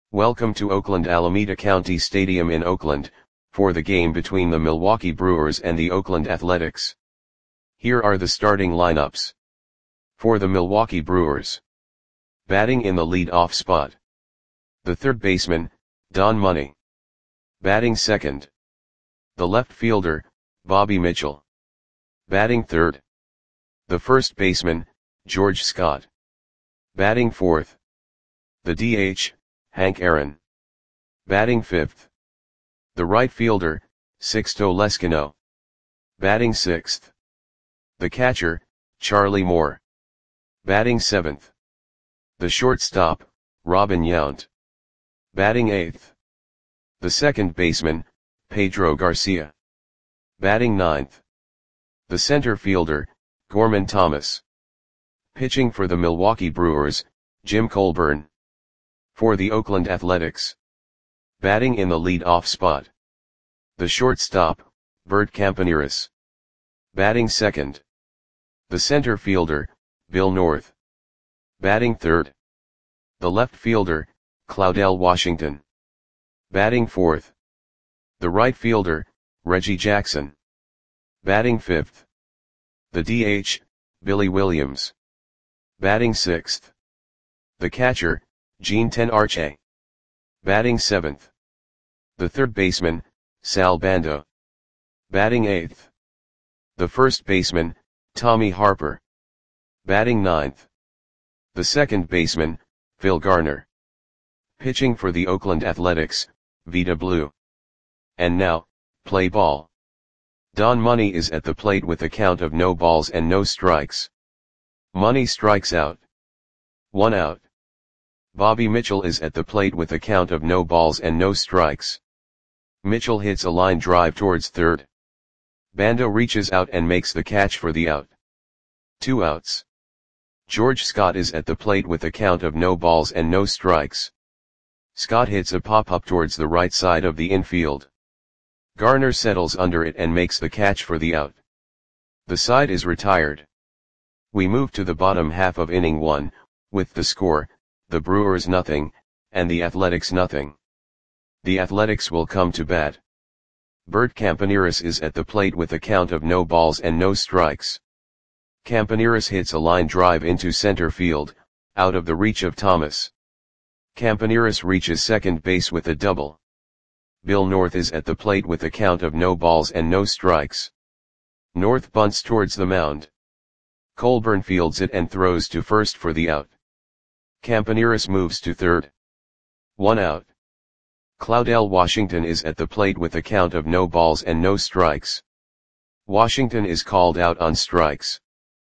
Welcome to Oakland Alameda County Stadium in Oakland, for the game between the Milwaukee Brewers and the Oakland Athletics. Here are the starting lineups. For the Milwaukee Brewers. Batting in the lead-off spot. The third baseman, Don Money. Batting second. The left fielder, Bobby Mitchell. Batting third. The first baseman, George Scott. Batting fourth. The DH, Hank Aaron. Batting fifth. The right fielder, Sixto Leskino. Batting sixth. The catcher, Charlie Moore. Batting seventh. The shortstop, Robin Yount. Batting eighth. The second baseman, Pedro Garcia. Batting ninth. The center fielder, Gorman Thomas. Pitching for the Milwaukee Brewers, Jim Colburn. For the Oakland Athletics. Batting in the lead-off spot. The shortstop, Bert Campaneris. Batting second. The center fielder, Bill North. Batting third. The left fielder, Claudell Washington. Batting fourth. The right fielder, Reggie Jackson. Batting fifth. The DH, Billy Williams. Batting sixth. The catcher, Gene Tenarche. Batting seventh. The third baseman, Sal Bando. Batting eighth. The first baseman, Tommy Harper. Batting ninth. The second baseman, Phil Garner. Pitching for the Oakland Athletics, Vida Blue. And now, play ball. Don Money is at the plate with a count of no balls and no strikes. Money strikes out. 1 out. Bobby Mitchell is at the plate with a count of no balls and no strikes. Mitchell hits a line drive towards third. Bando reaches out and makes the catch for the out. 2 outs. George Scott is at the plate with a count of no balls and no strikes. Scott hits a pop-up towards the right side of the infield. Garner settles under it and makes the catch for the out. The side is retired. We move to the bottom half of inning 1, with the score, the Brewers nothing, and the Athletics nothing. The Athletics will come to bat. Bert Campaneris is at the plate with a count of no balls and no strikes. Campaneris hits a line drive into center field, out of the reach of Thomas. Campaneris reaches second base with a double. Bill North is at the plate with a count of no balls and no strikes. North bunts towards the mound. Colburn fields it and throws to first for the out. Campaneris moves to third. 1 out. Claudell Washington is at the plate with a count of no balls and no strikes. Washington is called out on strikes.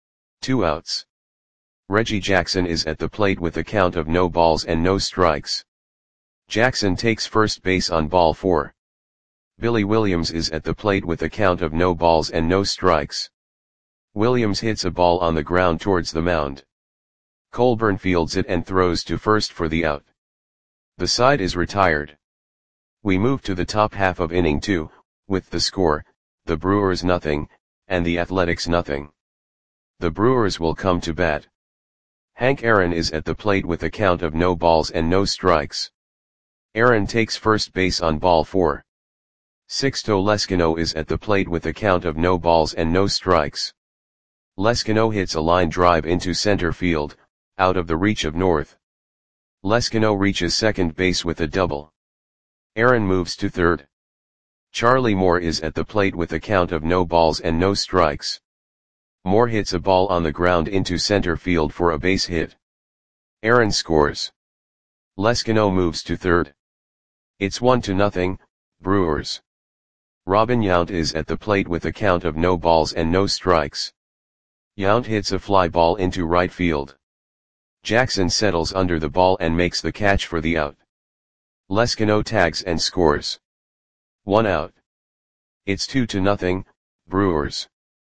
2 outs. Reggie Jackson is at the plate with a count of no balls and no strikes. Jackson takes first base on ball 4. Billy Williams is at the plate with a count of no balls and no strikes. Williams hits a ball on the ground towards the mound. Colburn fields it and throws to first for the out. The side is retired. We move to the top half of inning 2, with the score, the Brewers nothing, and the Athletics nothing. The Brewers will come to bat. Hank Aaron is at the plate with a count of no balls and no strikes. Aaron takes first base on ball 4. Sixto Leskino is at the plate with a count of no balls and no strikes. Leskino hits a line drive into center field, out of the reach of North. Leskino reaches second base with a double. Aaron moves to third. Charlie Moore is at the plate with a count of no balls and no strikes. Moore hits a ball on the ground into center field for a base hit. Aaron scores. Leskino moves to third. It's 1-0, Brewers. Robin Yount is at the plate with a count of no balls and no strikes. Yount hits a fly ball into right field. Jackson settles under the ball and makes the catch for the out. Leskino tags and scores. 1 out. It's 2-0, Brewers.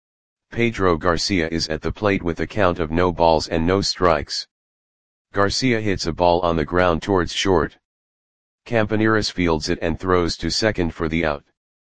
Pedro Garcia is at the plate with a count of no balls and no strikes. Garcia hits a ball on the ground towards short. Campaneris fields it and throws to second for the out.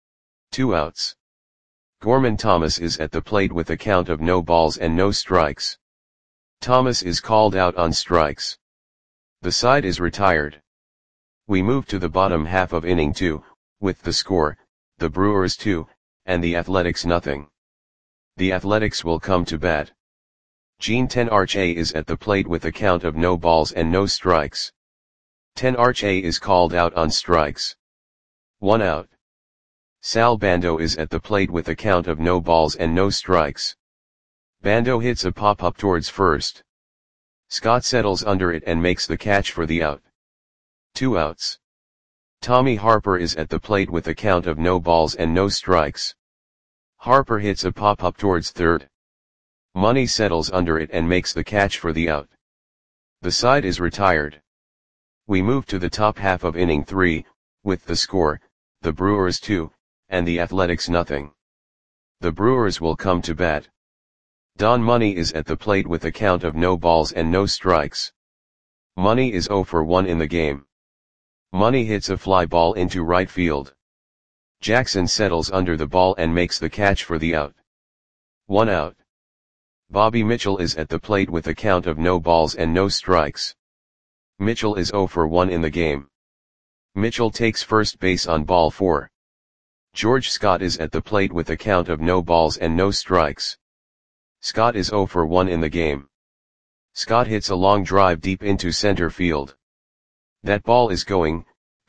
2 outs. Gorman Thomas is at the plate with a count of no balls and no strikes. Thomas is called out on strikes. The side is retired. We move to the bottom half of inning 2, with the score, the Brewers 2, and the Athletics nothing. The Athletics will come to bat. Gene Tenarche is at the plate with a count of no balls and no strikes. Tenarche is called out on strikes. 1 out. Sal Bando is at the plate with a count of no balls and no strikes. Bando hits a pop-up towards first. Scott settles under it and makes the catch for the out. 2 outs. Tommy Harper is at the plate with a count of no balls and no strikes. Harper hits a pop-up towards third. Money settles under it and makes the catch for the out. The side is retired. We move to the top half of inning 3, with the score, the Brewers 2, and the Athletics nothing. The Brewers will come to bat. Don Money is at the plate with a count of no balls and no strikes. Money is 0 for 1 in the game. Money hits a fly ball into right field. Jackson settles under the ball and makes the catch for the out. 1 out. Bobby Mitchell is at the plate with a count of no balls and no strikes. Mitchell is 0 for 1 in the game. Mitchell takes first base on ball 4. George Scott is at the plate with a count of no balls and no strikes. Scott is 0 for 1 in the game. Scott hits a long drive deep into center field. That ball is gone.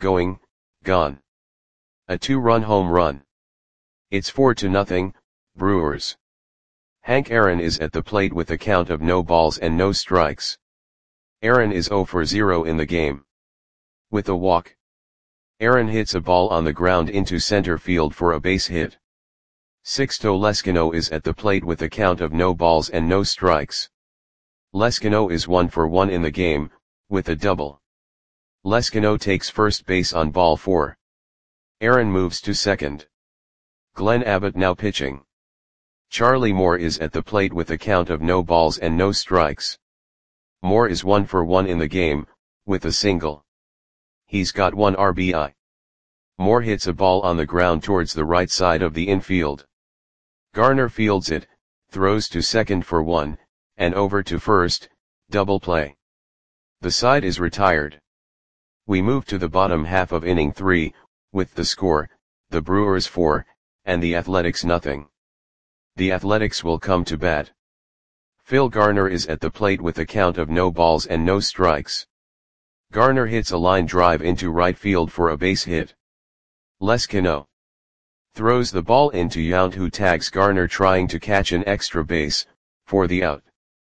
A 2-run home run. It's 4-0, Brewers. Hank Aaron is at the plate with a count of no balls and no strikes. Aaron is 0 for 0 in the game. With a walk. Aaron hits a ball on the ground into center field for a base hit. Sixto Leskino is at the plate with a count of no balls and no strikes. Leskino is 1 for 1 in the game, with a double. Leskino takes first base on ball 4. Aaron moves to second. Glenn Abbott now pitching. Charlie Moore is at the plate with a count of no balls and no strikes. Moore is 1 for 1 in the game, with a single. He's got 1 RBI. Moore hits a ball on the ground towards the right side of the infield. Garner fields it, throws to second for 1, and over to first, double play. The side is retired. We move to the bottom half of inning 3, with the score, the Brewers 4, and the Athletics nothing. The Athletics will come to bat. Phil Garner is at the plate with a count of no balls and no strikes. Garner hits a line drive into right field for a base hit. Leskino throws the ball into Yount, who tags Garner trying to catch an extra base, for the out.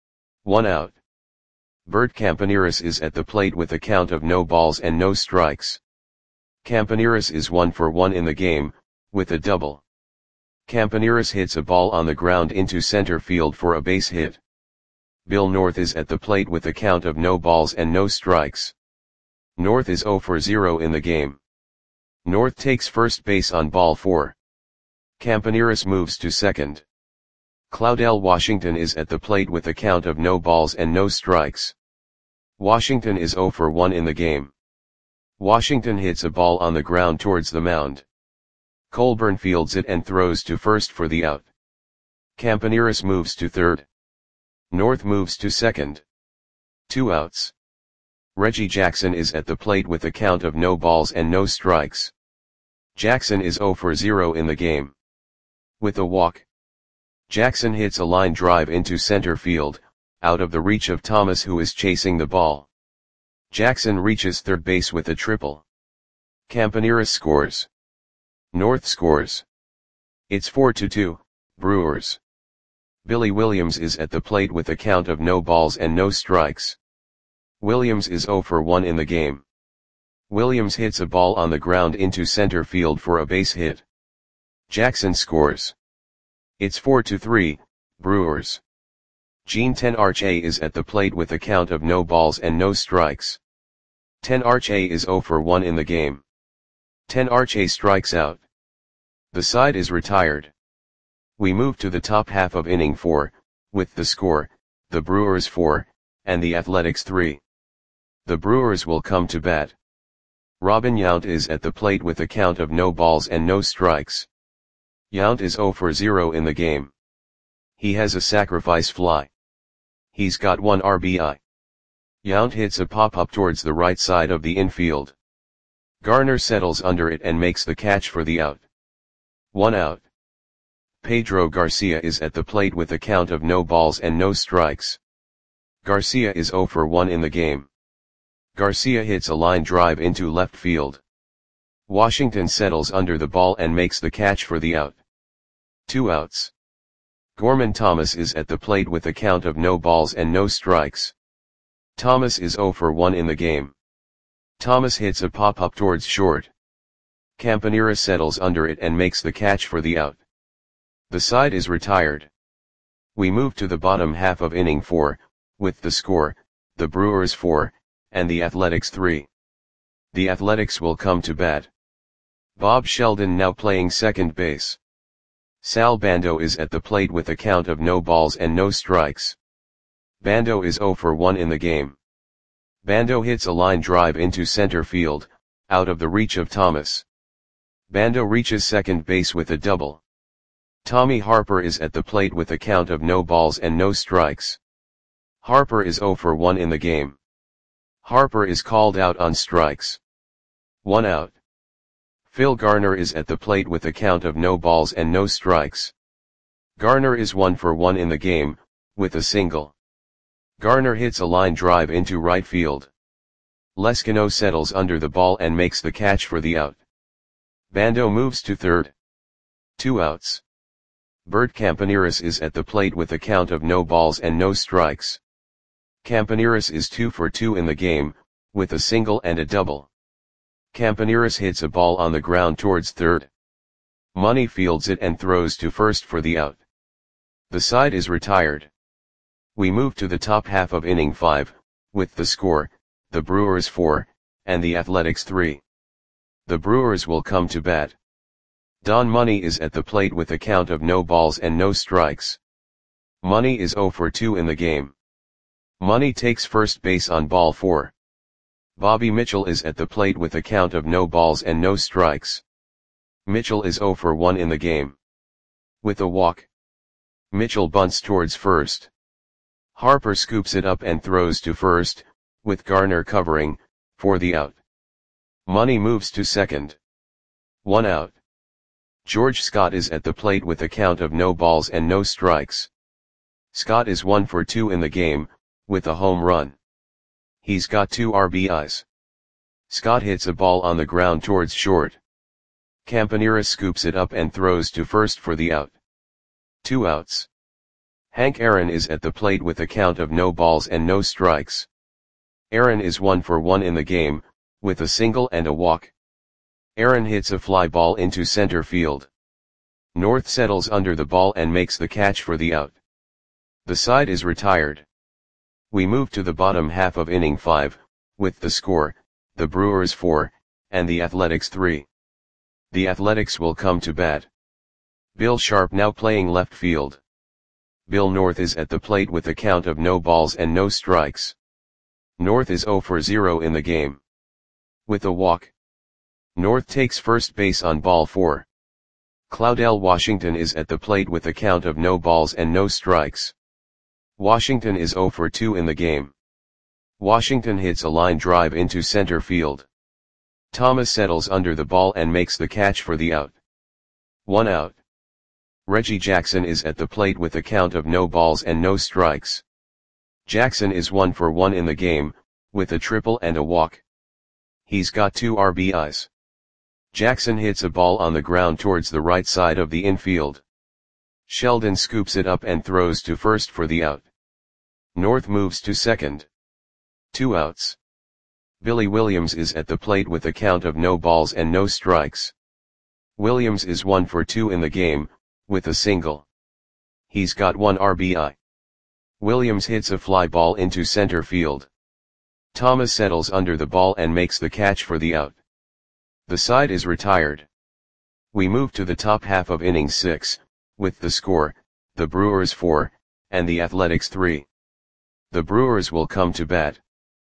1 out. Bert Campaneris is at the plate with a count of no balls and no strikes. Campaneris is 1 for 1 in the game, with a double. Campaneris hits a ball on the ground into center field for a base hit. Bill North is at the plate with a count of no balls and no strikes. North is 0 for 0 in the game. North takes first base on ball 4. Campaneris moves to second. Claudel Washington is at the plate with a count of no balls and no strikes. Washington is 0 for 1 in the game. Washington hits a ball on the ground towards the mound. Colburn fields it and throws to first for the out. Campaneris moves to third. North moves to second. 2 outs. Reggie Jackson is at the plate with a count of no balls and no strikes. Jackson is 0 for 0 in the game. With a walk. Jackson hits a line drive into center field, out of the reach of Thomas, who is chasing the ball. Jackson reaches third base with a triple. Campaneris scores. North scores. It's 4-2, Brewers. Billy Williams is at the plate with a count of no balls and no strikes. Williams is 0 for 1 in the game. Williams hits a ball on the ground into center field for a base hit. Jackson scores. It's 4-3, Brewers. Gene Tenarche is at the plate with a count of no balls and no strikes. Tenarche is 0 for 1 in the game. Tenarche strikes out. The side is retired. We move to the top half of inning 4, with the score, the Brewers 4, and the Athletics 3. The Brewers will come to bat. Robin Yount is at the plate with a count of no balls and no strikes. Yount is 0 for 0 in the game. He has a sacrifice fly. He's got 1 RBI. Yount hits a pop-up towards the right side of the infield. Garner settles under it and makes the catch for the out. 1 out. Pedro Garcia is at the plate with a count of no balls and no strikes. Garcia is 0 for 1 in the game. Garcia hits a line drive into left field. Washington settles under the ball and makes the catch for the out. 2 outs. Gorman Thomas is at the plate with a count of no balls and no strikes. Thomas is 0 for 1 in the game. Thomas hits a pop-up towards short. Campanera settles under it and makes the catch for the out. The side is retired. We move to the bottom half of inning 4, with the score, the Brewers 4, and the Athletics 3. The Athletics will come to bat. Bob Sheldon now playing second base. Sal Bando is at the plate with a count of no balls and no strikes. Bando is 0 for 1 in the game. Bando hits a line drive into center field, out of the reach of Thomas. Bando reaches second base with a double. Tommy Harper is at the plate with a count of no balls and no strikes. Harper is 0 for 1 in the game. Harper is called out on strikes. 1 out. Phil Garner is at the plate with a count of no balls and no strikes. Garner is 1 for 1 in the game, with a single. Garner hits a line drive into right field. Leskino settles under the ball and makes the catch for the out. Bando moves to third. 2 outs. Bert Campaneris is at the plate with a count of no balls and no strikes. Campaneris is 2 for 2 in the game, with a single and a double. Campaneris hits a ball on the ground towards third. Money fields it and throws to first for the out. The side is retired. We move to the top half of inning 5, with the score, the Brewers 4, and the Athletics 3. The Brewers will come to bat. Don Money is at the plate with a count of no balls and no strikes. Money is 0 for 2 in the game. Money takes first base on ball 4. Bobby Mitchell is at the plate with a count of no balls and no strikes. Mitchell is 0 for 1 in the game. With a walk. Mitchell bunts towards first. Harper scoops it up and throws to first, with Garner covering, for the out. Money moves to second. 1 out. George Scott is at the plate with a count of no balls and no strikes. Scott is 1 for 2 in the game, with a home run. He's got 2 RBIs. Scott hits a ball on the ground towards short. Campanera scoops it up and throws to first for the out. 2 outs. Hank Aaron is at the plate with a count of no balls and no strikes. Aaron is 1 for 1 in the game, with a single and a walk. Aaron hits a fly ball into center field. North settles under the ball and makes the catch for the out. The side is retired. We move to the bottom half of inning 5, with the score, the Brewers 4, and the Athletics 3. The Athletics will come to bat. Bill Sharp now playing left field. Bill North is at the plate with a count of no balls and no strikes. North is 0 for 0 in the game. With a walk. North takes first base on ball 4. Claudel Washington is at the plate with a count of no balls and no strikes. Washington is 0 for 2 in the game. Washington hits a line drive into center field. Thomas settles under the ball and makes the catch for the out. 1 out. Reggie Jackson is at the plate with a count of no balls and no strikes. Jackson is 1 for 1 in the game, with a triple and a walk. He's got 2 RBIs. Jackson hits a ball on the ground towards the right side of the infield. Sheldon scoops it up and throws to first for the out. North moves to second. 2 outs. Billy Williams is at the plate with a count of no balls and no strikes. Williams is 1 for 2 in the game, with a single. He's got 1 RBI. Williams hits a fly ball into center field. Thomas settles under the ball and makes the catch for the out. The side is retired. We move to the top half of inning 6, with the score, the Brewers 4, and the Athletics 3. The Brewers will come to bat.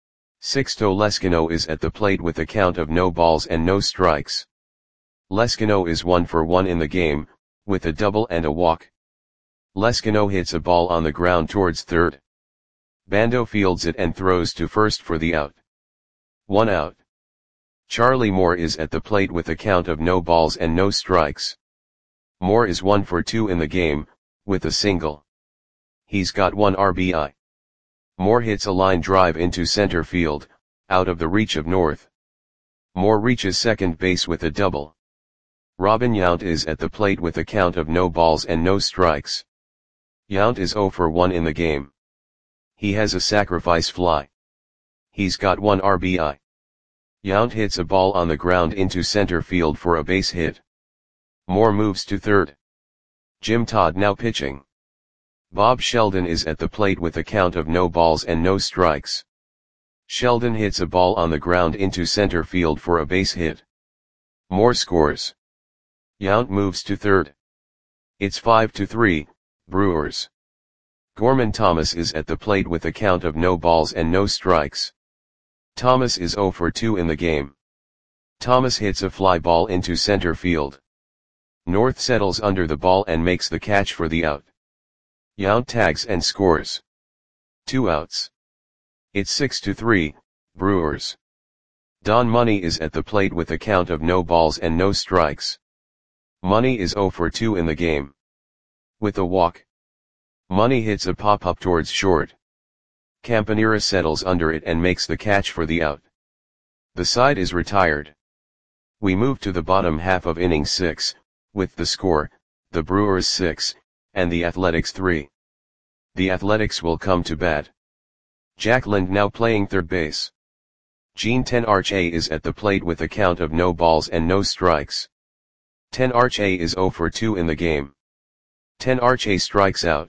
Sixto Leskino is at the plate with a count of no balls and no strikes. Leskino is 1 for 1 in the game, with a double and a walk. Leskino hits a ball on the ground towards third. Bando fields it and throws to first for the out. 1 out. Charlie Moore is at the plate with a count of no balls and no strikes. Moore is 1 for 2 in the game, with a single. He's got 1 RBI. Moore hits a line drive into center field, out of the reach of North. Moore reaches second base with a double. Robin Yount is at the plate with a count of no balls and no strikes. Yount is 0 for 1 in the game. He has a sacrifice fly. He's got 1 RBI. Yount hits a ball on the ground into center field for a base hit. Moore moves to third. Jim Todd now pitching. Bob Sheldon is at the plate with a count of no balls and no strikes. Sheldon hits a ball on the ground into center field for a base hit. Moore scores. Yount moves to third. It's 5-3, Brewers. Gorman Thomas is at the plate with a count of no balls and no strikes. Thomas is 0 for 2 in the game. Thomas hits a fly ball into center field. North settles under the ball and makes the catch for the out. Yount tags and scores. 2 outs. It's 6-3, Brewers. Don Money is at the plate with a count of no balls and no strikes. Money is 0 for 2 in the game. With a walk. Money hits a pop-up towards short. Campanera settles under it and makes the catch for the out. The side is retired. We move to the bottom half of inning 6, with the score, the Brewers 6, and the Athletics 3. The Athletics will come to bat. Jack Lind now playing third base. Gene Tenarche is at the plate with a count of no balls and no strikes. Tenarche is 0 for 2 in the game. Tenarche strikes out.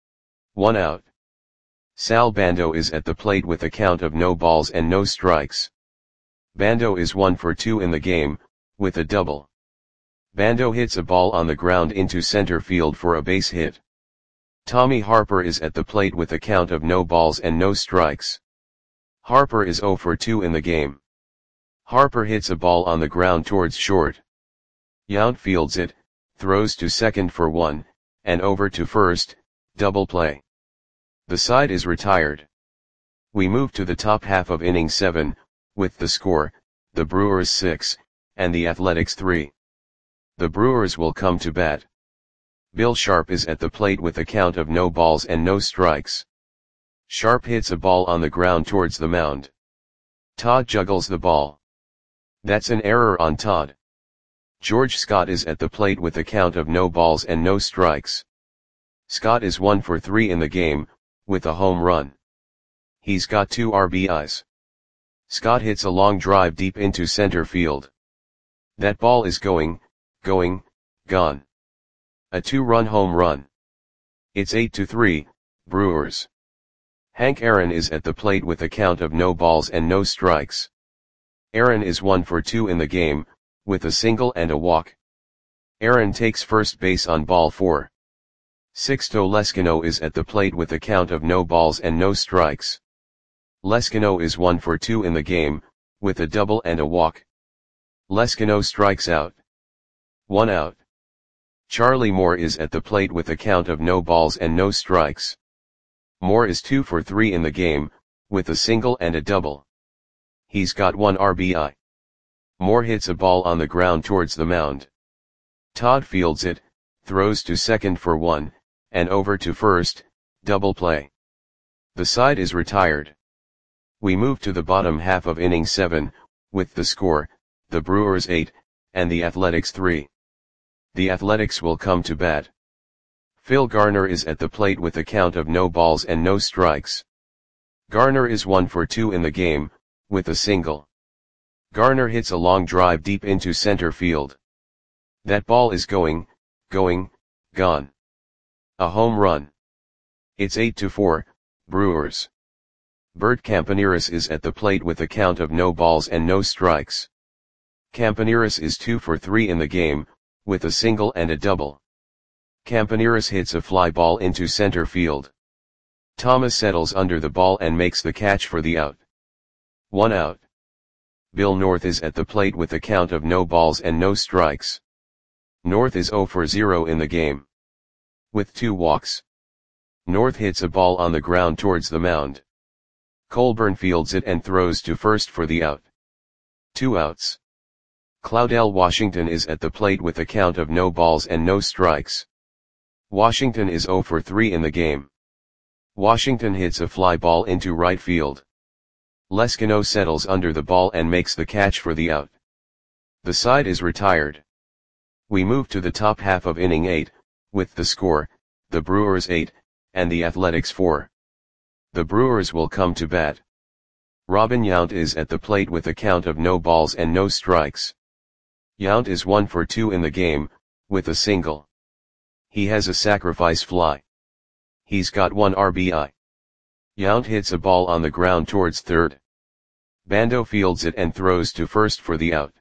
1 out. Sal Bando is at the plate with a count of no balls and no strikes. Bando is 1 for 2 in the game, with a double. Bando hits a ball on the ground into center field for a base hit. Tommy Harper is at the plate with a count of no balls and no strikes. Harper is 0 for 2 in the game. Harper hits a ball on the ground towards short. Yount fields it, throws to second for 1, and over to first, double play. The side is retired. We move to the top half of inning 7, with the score, the Brewers 6, and the Athletics 3. The Brewers will come to bat. Bill Sharp is at the plate with a count of no balls and no strikes. Sharp hits a ball on the ground towards the mound. Todd juggles the ball. That's an error on Todd. George Scott is at the plate with a count of no balls and no strikes. Scott is 1 for 3 in the game, with a home run. He's got 2 RBIs. Scott hits a long drive deep into center field. That ball is going, gone. A 2-run home run. It's 8-3, Brewers. Hank Aaron is at the plate with a count of no balls and no strikes. Aaron is 1 for 2 in the game, with a single and a walk. Aaron takes first base on ball 4. Sixto Leskino is at the plate with a count of no balls and no strikes. Leskino is 1 for 2 in the game, with a double and a walk. Leskino strikes out. 1 out. Charlie Moore is at the plate with a count of no balls and no strikes. Moore is 2 for 3 in the game, with a single and a double. He's got 1 RBI. Moore hits a ball on the ground towards the mound. Todd fields it, throws to second for 1, and over to first, double play. The side is retired. We move to the bottom half of inning 7, with the score, the Brewers 8, and the Athletics 3. The Athletics will come to bat. Phil Garner is at the plate with a count of no balls and no strikes. Garner is 1 for 2 in the game, with a single. Garner hits a long drive deep into center field. That ball is going, gone. A home run. It's 8-4, Brewers. Bert Campaneris is at the plate with a count of no balls and no strikes. Campaneris is 2 for 3 in the game, with a single and a double. Campaneris hits a fly ball into center field. Thomas settles under the ball and makes the catch for the out. 1 out. Bill North is at the plate with a count of no balls and no strikes. North is 0 for 0 in the game. With 2 walks. North hits a ball on the ground towards the mound. Colburn fields it and throws to first for the out. 2 outs. Claudell Washington is at the plate with a count of no balls and no strikes. Washington is 0 for 3 in the game. Washington hits a fly ball into right field. Leskino settles under the ball and makes the catch for the out. The side is retired. We move to the top half of inning 8, with the score, the Brewers 8, and the Athletics 4. The Brewers will come to bat. Robin Yount is at the plate with a count of no balls and no strikes. Yount is 1 for 2 in the game, with a single. He has a sacrifice fly. He's got 1 RBI. Yount hits a ball on the ground towards third. Bando fields it and throws to first for the out.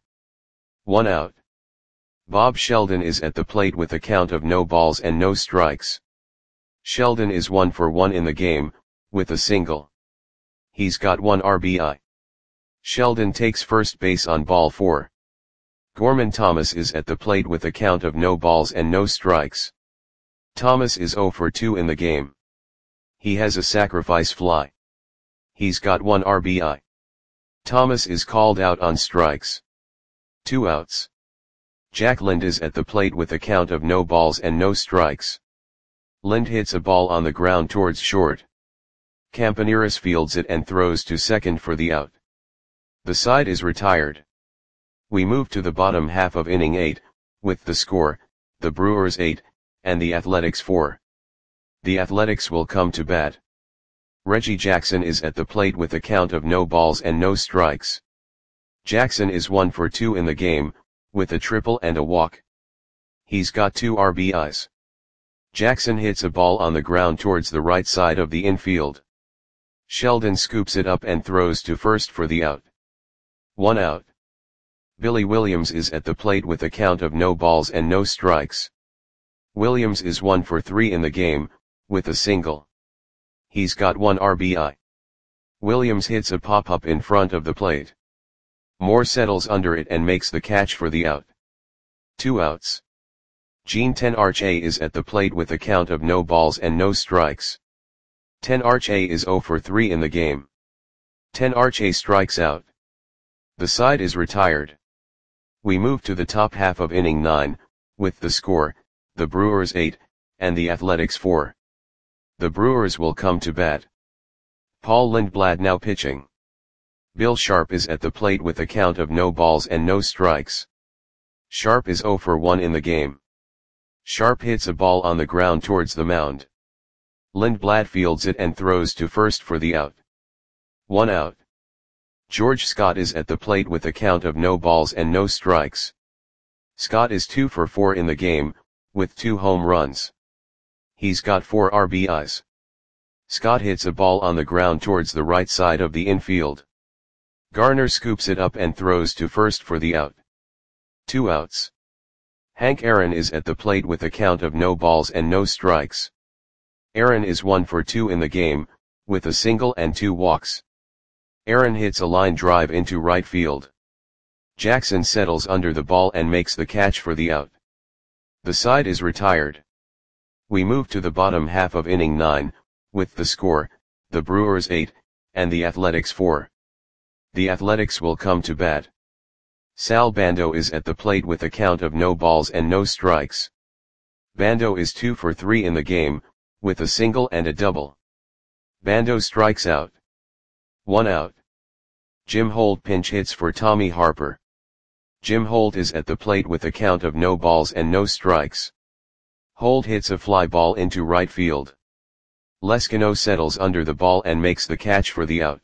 1 out. Bob Sheldon is at the plate with a count of no balls and no strikes. Sheldon is 1 for 1 in the game, with a single. He's got 1 RBI. Sheldon takes first base on ball 4. Gorman Thomas is at the plate with a count of no balls and no strikes. Thomas is 0 for 2 in the game. He has a sacrifice fly. He's got 1 RBI. Thomas is called out on strikes. 2 outs. Jack Lind is at the plate with a count of no balls and no strikes. Lind hits a ball on the ground towards short. Campaneris fields it and throws to second for the out. The side is retired. We move to the bottom half of inning 8, with the score, the Brewers 8, and the Athletics 4. The Athletics will come to bat. Reggie Jackson is at the plate with a count of no balls and no strikes. Jackson is 1 for 2 in the game, with a triple and a walk. He's got 2 RBIs. Jackson hits a ball on the ground towards the right side of the infield. Sheldon scoops it up and throws to first for the out. 1 out. Billy Williams is at the plate with a count of no balls and no strikes. Williams is 1 for 3 in the game, with a single. He's got 1 RBI. Williams hits a pop-up in front of the plate. Moore settles under it and makes the catch for the out. 2 outs. Gene Tenarche is at the plate with a count of no balls and no strikes. Tenarche is 0 for 3 in the game. Tenarche strikes out. The side is retired. We move to the top half of inning 9, with the score, the Brewers 8, and the Athletics 4. The Brewers will come to bat. Paul Lindblad now pitching. Bill Sharp is at the plate with a count of no balls and no strikes. Sharp is 0 for 1 in the game. Sharp hits a ball on the ground towards the mound. Lindblad fields it and throws to first for the out. 1 out. George Scott is at the plate with a count of no balls and no strikes. Scott is 2 for 4 in the game, with 2 home runs. He's got 4 RBIs. Scott hits a ball on the ground towards the right side of the infield. Garner scoops it up and throws to first for the out. 2 outs. Hank Aaron is at the plate with a count of no balls and no strikes. Aaron is 1 for 2 in the game, with a single and 2 walks. Aaron hits a line drive into right field. Jackson settles under the ball and makes the catch for the out. The side is retired. We move to the bottom half of inning 9, with the score, the Brewers 8, and the Athletics 4. The Athletics will come to bat. Sal Bando is at the plate with a count of no balls and no strikes. Bando is 2 for 3 in the game, with a single and a double. Bando strikes out. 1 out. Jim Holt pinch hits for Tommy Harper. Jim Holt is at the plate with a count of no balls and no strikes. Holt hits a fly ball into right field. Leskino settles under the ball and makes the catch for the out.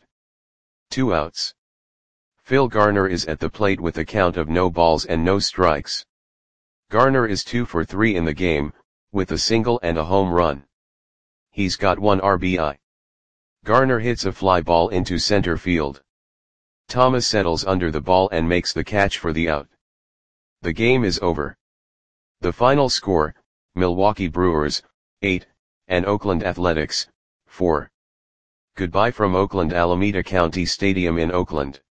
2 outs. Phil Garner is at the plate with a count of no balls and no strikes. Garner is 2 for 3 in the game, with a single and a home run. He's got 1 RBI. Garner hits a fly ball into center field. Thomas settles under the ball and makes the catch for the out. The game is over. The final score, Milwaukee Brewers, 8, and Oakland Athletics, 4. Goodbye from Oakland Alameda County Stadium in Oakland.